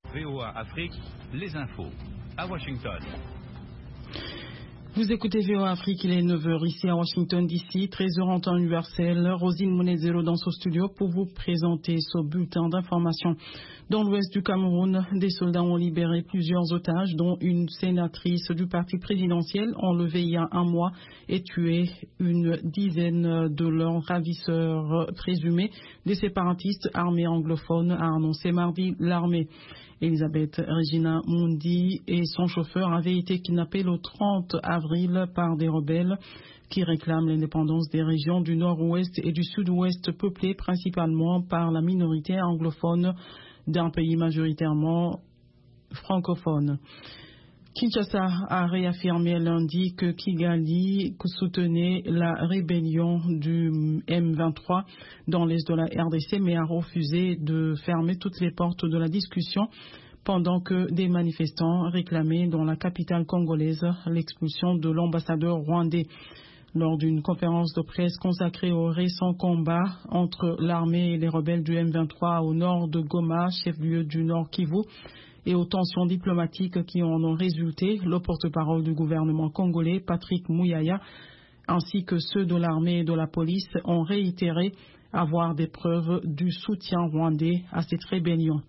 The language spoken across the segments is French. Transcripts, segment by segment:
VOA Afrique, les infos. À Washington. Vous écoutez VOA Afrique, il est 9h ici à Washington DC, 13h en temps universel. Rosine Monezero dans ce studio pour vous présenter ce bulletin d'information. Dans l'ouest du Cameroun, des soldats ont libéré plusieurs otages, dont une sénatrice du parti présidentiel enlevée il y a un mois et tué une dizaine de leurs ravisseurs présumés. Des séparatistes armés anglophones a annoncé mardi l'armée. Elisabeth Regina Mundi et son chauffeur avaient été kidnappés le 30 avril par des rebelles qui réclament l'indépendance des régions du nord-ouest et du sud-ouest peuplées principalement par la minorité anglophone d'un pays majoritairement francophone. Kinshasa a réaffirmé lundi que Kigali soutenait la rébellion du M23 dans l'est de la RDC, mais a refusé de fermer toutes les portes de la discussion pendant que des manifestants réclamaient dans la capitale congolaise l'expulsion de l'ambassadeur rwandais. Lors d'une conférence de presse consacrée au récent combat entre l'armée et les rebelles du M23 au nord de Goma, chef-lieu du Nord Kivu, et aux tensions diplomatiques qui en ont résulté, le porte-parole du gouvernement congolais, Patrick Muyaya, ainsi que ceux de l'armée et de la police, ont réitéré avoir des preuves du soutien rwandais à cette rébellion.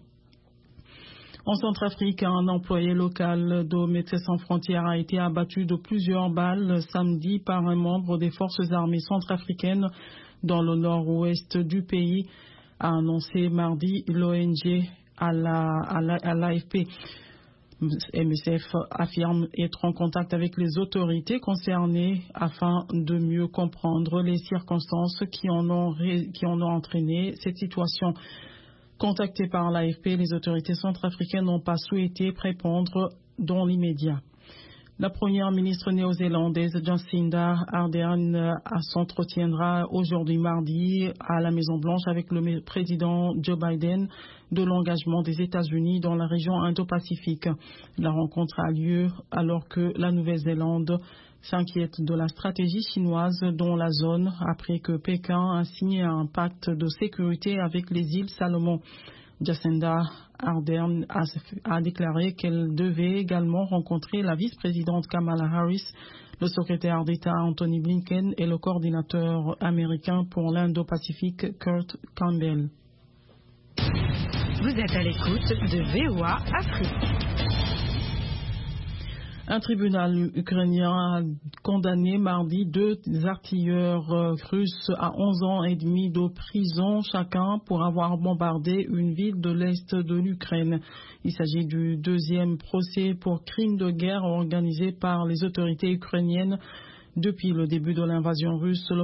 En Centrafrique, un employé local de Médecins sans frontières a été abattu de plusieurs balles samedi par un membre des forces armées centrafricaines dans le nord-ouest du pays, a annoncé mardi l'ONG à l'AFP. MSF affirme être en contact avec les autorités concernées afin de mieux comprendre les circonstances qui en ont entraîné cette situation. Contactées par l'AFP, les autorités centrafricaines n'ont pas souhaité répondre dans l'immédiat. La première ministre néo-zélandaise Jacinda Ardern s'entretiendra aujourd'hui mardi à la Maison-Blanche avec le président Joe Biden de l'engagement des États-Unis dans la région Indo-Pacifique. La rencontre a lieu alors que la Nouvelle-Zélande s'inquiète de la stratégie chinoise dans la zone après que Pékin a signé un pacte de sécurité avec les îles Salomon. Jacinda Ardern a déclaré qu'elle devait également rencontrer la vice-présidente Kamala Harris, le secrétaire d'État Anthony Blinken et le coordinateur américain pour l'Indo-Pacifique Kurt Campbell. Vous êtes à l'écoute de VOA Afrique. Un tribunal ukrainien a condamné mardi deux artilleurs russes à 11 ans et demi de prison chacun pour avoir bombardé une ville de l'est de l'Ukraine. Il s'agit du deuxième procès pour crime de guerre organisé par les autorités ukrainiennes depuis le début de l'invasion russe le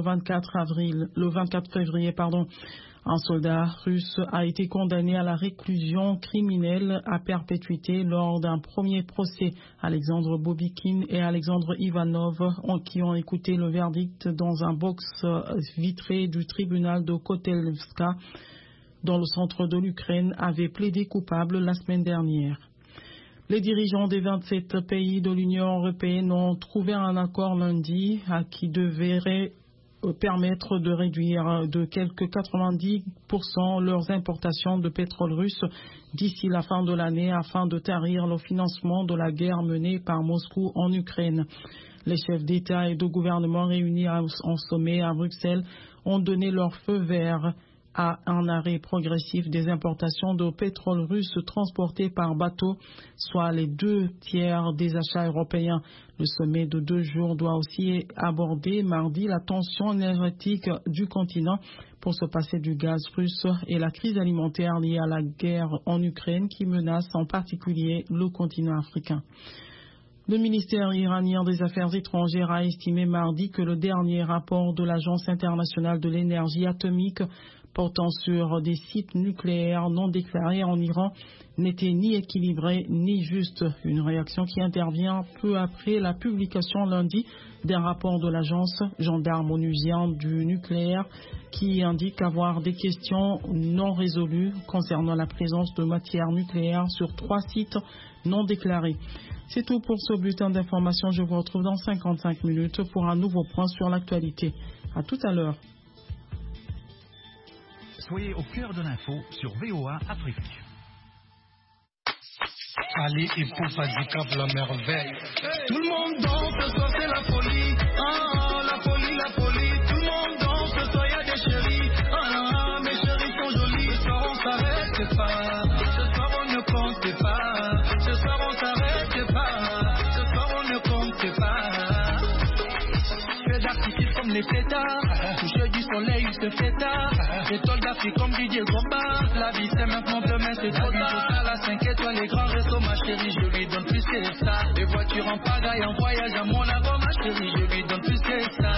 24 février. Un soldat russe a été condamné à la réclusion criminelle à perpétuité lors d'un premier procès. Alexandre Bobikin et Alexandre Ivanov, qui ont écouté le verdict dans un box vitré du tribunal de Kotelevska, dans le centre de l'Ukraine, avaient plaidé coupables la semaine dernière. Les dirigeants des 27 pays de l'Union européenne ont trouvé un accord lundi qui devrait permettre de réduire de quelque 90% leurs importations de pétrole russe d'ici la fin de l'année afin de tarir le financement de la guerre menée par Moscou en Ukraine. Les chefs d'État et de gouvernement réunis en sommet à Bruxelles ont donné leur feu vert à un arrêt progressif des importations de pétrole russe transporté par bateau, soit les 2/3 des achats européens. Le sommet de 2 jours doit aussi aborder mardi la tension énergétique du continent pour se passer du gaz russe et la crise alimentaire liée à la guerre en Ukraine qui menace en particulier le continent africain. Le ministère iranien des Affaires étrangères a estimé mardi que le dernier rapport de l'Agence internationale de l'énergie atomique portant sur des sites nucléaires non déclarés en Iran n'était ni équilibré ni juste. Une réaction qui intervient peu après la publication lundi d'un rapport de l'agence gendarme onusien du nucléaire qui indique avoir des questions non résolues concernant la présence de matières nucléaires sur 3 sites non déclarés. C'est tout pour ce bulletin d'information. Je vous retrouve dans 55 minutes pour un nouveau point sur l'actualité. À tout à l'heure. Soyez au cœur de l'info sur VOA Afrique. Ali et Pouf handicap la merveille. Tout le monde danse, ce soir c'est la folie. Ah, la folie, la folie. Tout le monde danse, ce soir y'a des chéris. Ah, mes chéris sont jolis. Ce soir on s'arrête pas. Ce soir on ne compte pas. Ce soir on s'arrête pas. Ce soir on ne compte pas. Fais d'artifice comme les fêtards. Touche du soleil, il se fait tard. Étoile d'Afrique comme Didier Gomba. La vie c'est maintenant, demain c'est trop tard. À la 5 étoiles, les grands restos, ma chérie, je lui donne plus que ça. Les voitures en pagaille, en voyage à Monaco, ma chérie, je lui donne plus que ça.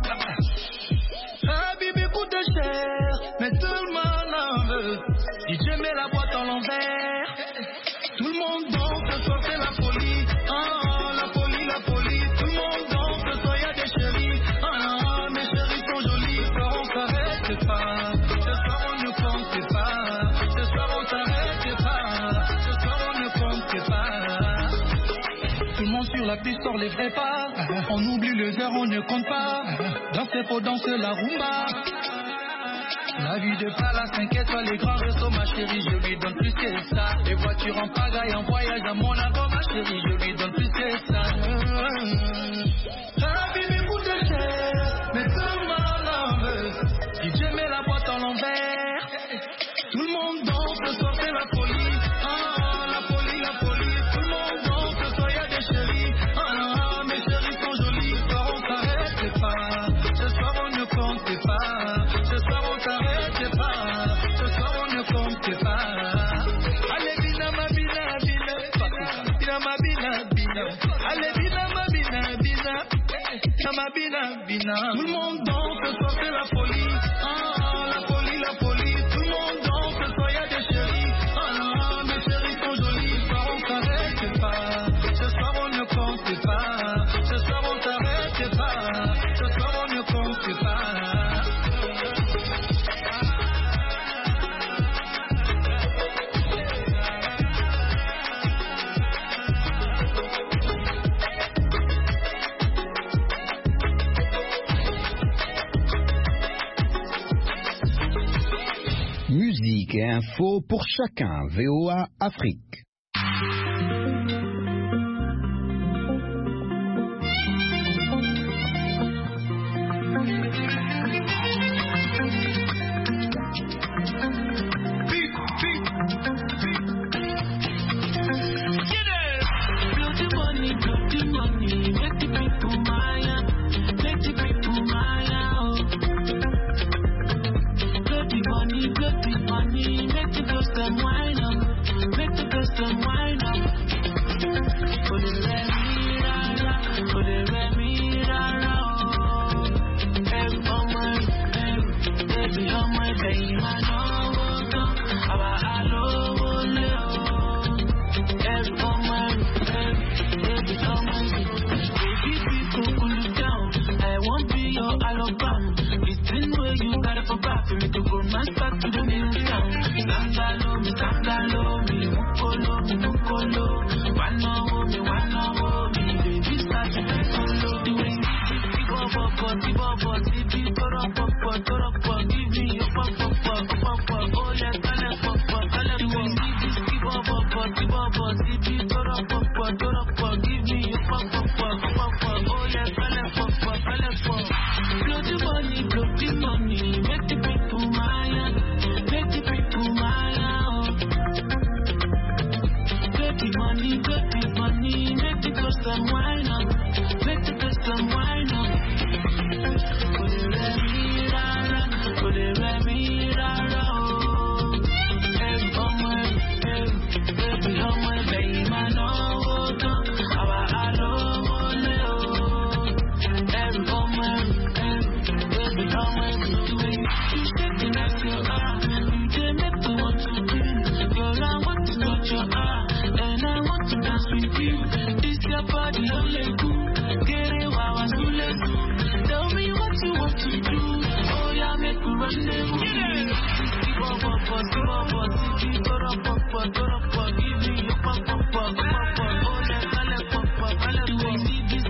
Ah, Bibi coûte cher, mais tout le monde en veut. DJ met la boîte en l'envers. Tout le monde danse, ce soir c'est la folie. Ah, la folie, la folie. Tout le monde danse, ce soir y'a des chéris. Ah, mes chéris sont jolis. Ce soir on s'arrête pas. Ce soir on ne compte pas. Ce soir on s'arrête pas. Ce soir on ne compte pas. Tout le monde sur la piste sort les vrais pas. On oublie les heures, on ne compte pas. Danser pour danser la rumba. La vie de palace, 5 étoiles, les grands restos, ma chérie, je lui donne plus que ça. Les voitures en pagaille, en voyage à Monaco, ma chérie, je lui donne plus que ça. La vie me coûte cher, mais tout le monde en veut. DJ met la boîte en l'envers. Tout le monde danse, ce soir c'est la folie. Ah, la folie, la folie. Tout le monde danse, ce soir y'a des chéris. Ah, mes chéris sont jolis. Ce soir on s'arrête pas. Ce soir on ne compte pas. Ce soir on s'arrête pas. Ce soir on ne compte pas. Allez bina ma bina bina. Bina ma bina bina. Allez bina ma bina bina. Bina ma bina bina. Tout le monde danse, ce soir c'est la folie. Ah, la folie, la folie. Tout le monde danse, ce soir y'a des chéris. Ah, mes chéris sont jolis. Ce soir on s'arrête pas. Ce soir on ne compte pas. Ce soir on s'arrête pas. Ce soir on ne compte pas. Musique et info pour chacun. VOA Afrique.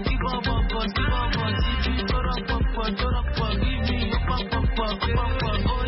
Give me